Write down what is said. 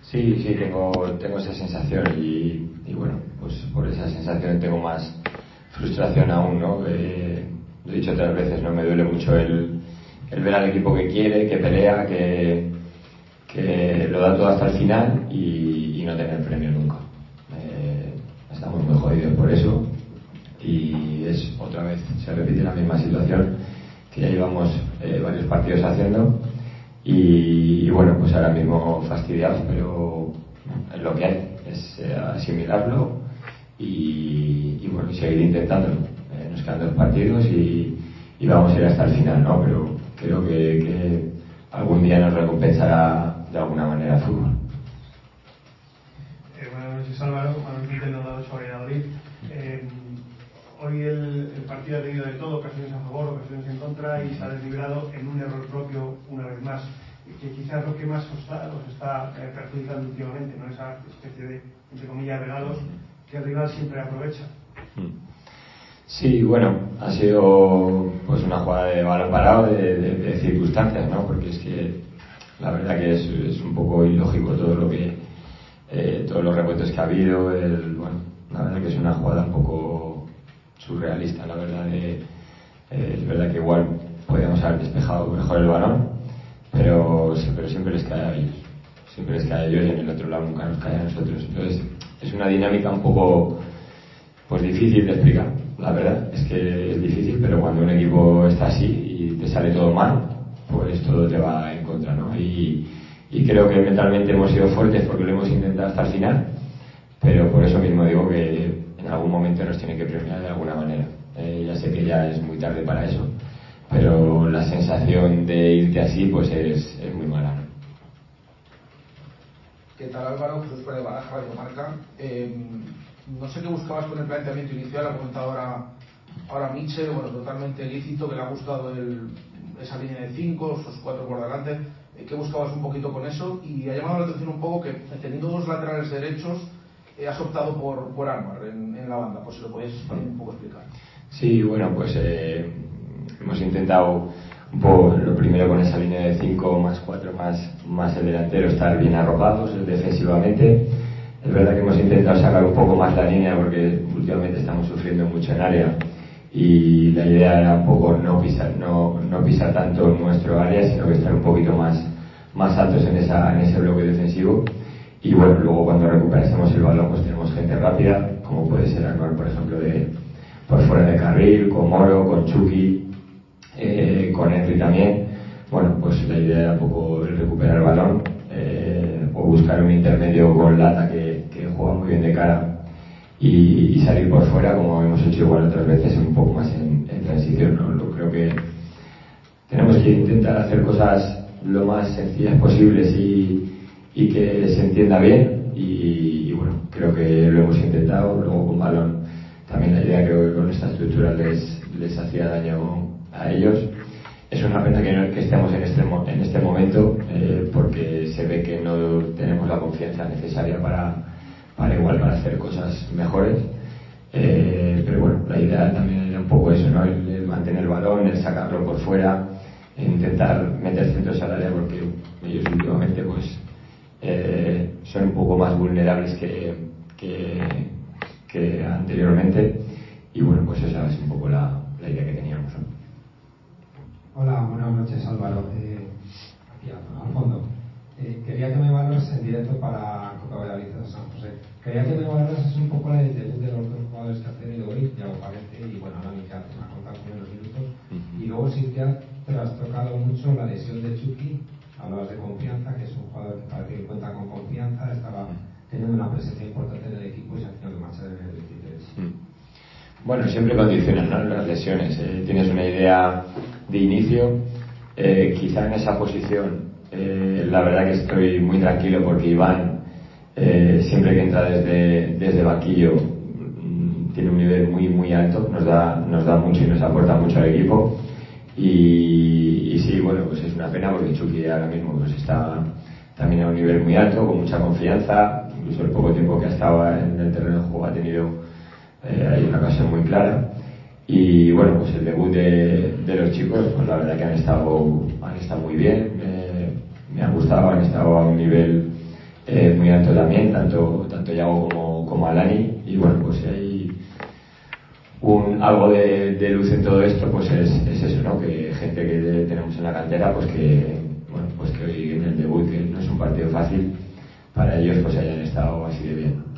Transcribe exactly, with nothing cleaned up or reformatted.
Sí, sí, tengo, tengo esa sensación y, y bueno, pues por esa sensación tengo más frustración aún, ¿no? Eh, lo he dicho otras veces, ¿no? Me duele mucho el, el ver al equipo que quiere, que pelea, que, que lo da todo hasta el final y, y no tener premio nunca. Eh, estamos muy jodidos por eso y es otra vez, se repite la misma situación que ya llevamos eh, varios partidos haciendo. Y, y bueno, pues ahora mismo fastidiados, pero es lo que hay, es eh, asimilarlo y, y bueno, y seguir intentándolo. Eh, nos quedan dos partidos y, y vamos a ir hasta el final, ¿no? Pero creo que, que algún día nos recompensará de alguna manera el fútbol. Eh, buenas noches, Álvaro. Manuel Centeno, de ocho Valladolid. Eh, hoy el, el partido ha tenido de todo, ocasiones a favor, ocasiones en contra, y se ha deslibrado en un error propio una vez más, que quizás lo que más os está, os está eh, perjudicando últimamente, ¿no? Esa especie de, entre comillas, regalos que el rival siempre aprovecha. Sí, bueno, ha sido pues una jugada de balón parado, de, de, de circunstancias, ¿no? Porque es que la verdad que es, es un poco ilógico todo lo que eh, todos los rebotes que ha habido. El, bueno, la verdad que es una jugada un poco surrealista, la verdad. De, eh, es verdad que igual podríamos haber despejado mejor el balón, pero, pero siempre les cae a ellos, siempre les cae a ellos y en el otro lado nunca nos cae a nosotros. Entonces es una dinámica un poco pues difícil de explicar. La verdad es que es difícil, pero cuando un equipo está así y te sale todo mal, pues todo te va en contra, ¿no? Y, y creo que mentalmente hemos sido fuertes porque lo hemos intentado hasta el final, pero por eso mismo digo que en algún momento nos tiene que premiar de alguna manera. Eh, ya sé que ya es muy tarde para eso, pero la sensación de irte así pues es, es muy mala, ¿no? ¿Qué tal, Álvaro? Jesús Pérez Baraja, Radio Marca. Eh, no sé qué buscabas con el planteamiento inicial, ha comentado ahora, ahora Michel, bueno, totalmente lícito, que le ha gustado el, esa línea de cinco, esos cuatro por delante. Eh, ¿Qué buscabas un poquito con eso? Y ha llamado la atención un poco que, teniendo dos laterales derechos, eh, has optado por, por Anwar en, en la banda, pues si lo podéis un poco explicar. Sí, bueno, pues eh, hemos intentado un poco lo primero con esa línea de cinco más cuatro más, más el delantero, estar bien arropados defensivamente. Es verdad que hemos intentado sacar un poco más la línea porque últimamente estamos sufriendo mucho en área y la idea era un poco no pisar, no, no pisar tanto nuestro área, sino que estar un poquito más, más altos en, esa, en ese bloque defensivo. Y bueno, luego cuando recuperásemos el balón pues tenemos gente rápida, como puede ser Anwar, por ejemplo, de por fuera de carril, con Moro, con Chucky, eh, con Henry también. Bueno, pues la idea era un poco recuperar el balón eh, o buscar un intermedio con Lata que, que juega muy bien de cara y, y salir por fuera, como hemos hecho igual otras veces, un poco más en, en transición, ¿no? Lo, creo que tenemos que intentar hacer cosas lo más sencillas posibles y, y que se entienda bien y, y bueno, creo que lo hemos intentado. Luego con balón también la idea, creo que con esta estructura les, les hacía daño a ellos. Es una pena que, no, que estemos en este, en este momento eh, porque se ve que no tenemos la confianza necesaria para, para igual para hacer cosas mejores. Eh, pero bueno, la idea también era un poco eso, ¿no? El, el mantener el balón, el sacarlo por fuera, el intentar meter centros al área porque ellos últimamente pues eh, son un poco más vulnerables que, que, que anteriormente y bueno, pues esa es un poco la, la idea que teníamos, ¿no? Hola, buenas noches, Álvaro. Eh, aquí al fondo. Eh, quería que me valoras en directo para Copa Valladolid de San José. Quería que me valoras un poco el debut de los dos jugadores que has tenido hoy, Thiago Parece y bueno, Dani, que hace una contar con menos minutos. Y luego sí que te has tocado mucho la lesión de Chucky. Hablabas de confianza, que es un jugador que parece que cuenta con confianza, estaba teniendo una presencia importante en el equipo y se ha tenido que marchar en el veintitrés. Bueno, siempre condicionan, ¿no?, las lesiones. Eh, tienes una idea de inicio, eh, quizá en esa posición. Eh, la verdad que estoy muy tranquilo porque Iván, eh, siempre que entra desde, desde banquillo, mmm, tiene un nivel muy muy alto, nos da, nos da mucho y nos aporta mucho al equipo. Y, y sí, bueno, pues es una pena porque Chucky ahora mismo pues está también a un nivel muy alto, con mucha confianza. Incluso el poco tiempo que ha estado en el terreno de juego ha tenido Eh, hay una ocasión muy clara y bueno, pues el debut de, de los chicos, pues la verdad que han estado han estado muy bien, eh, me han gustado, han estado a un nivel eh, muy alto también, tanto tanto Yago como, como Alani, y bueno, pues si hay un algo de, de luz en todo esto, pues es, es eso, ¿no? Que gente que tenemos en la cantera, pues que bueno, pues que hoy en el debut, que no es un partido fácil, para ellos pues hayan estado así de bien.